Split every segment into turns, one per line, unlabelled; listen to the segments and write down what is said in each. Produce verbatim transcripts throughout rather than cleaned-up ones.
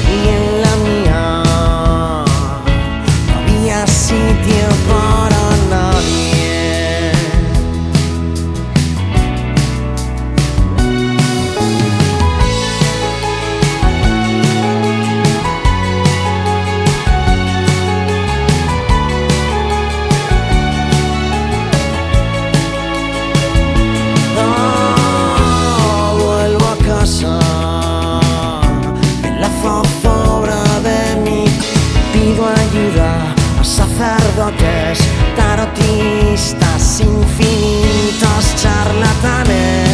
y en la mía no había sitio para nadie. Sacerdotes, tarotistas, infinitos charlatanes.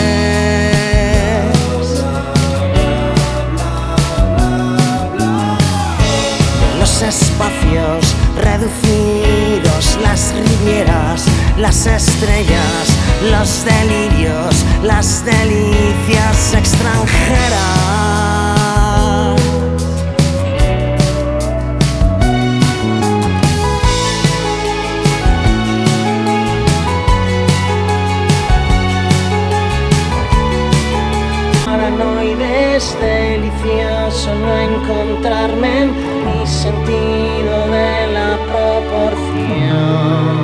Los espacios reducidos, las rivieras, las estrellas, los delirios, las delicias extranjeras. Es delicioso no encontrarme en mi sentido de la proporción.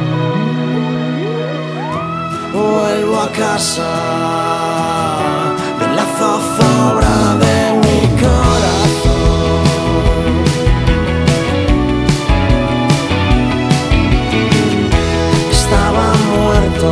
Vuelvo a casa de la zozobra de mi corazón. Estaba muerto.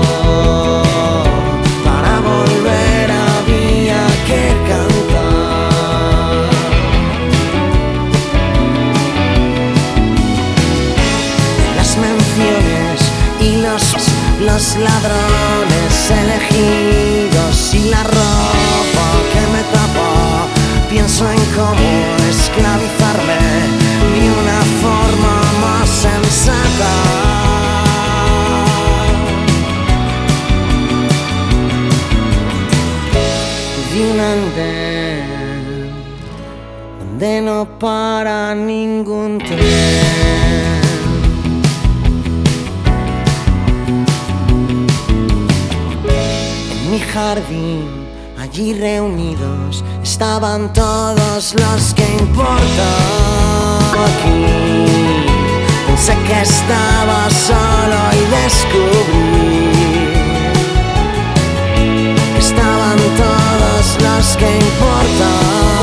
Los ladrones elegidos y la ropa que me tapó, pienso en cómo esclavizarme de una forma más sensata. De un andén donde no para ningún tren. Mi jardín, allí reunidos, estaban todos los que importan. Aquí pensé que estaba solo y descubrí que estaban todos los que importan.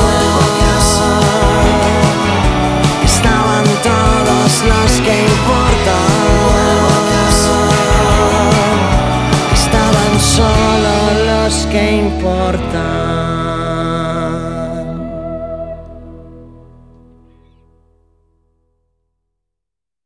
Estaban todos los que importan. Estaban solo los que importan.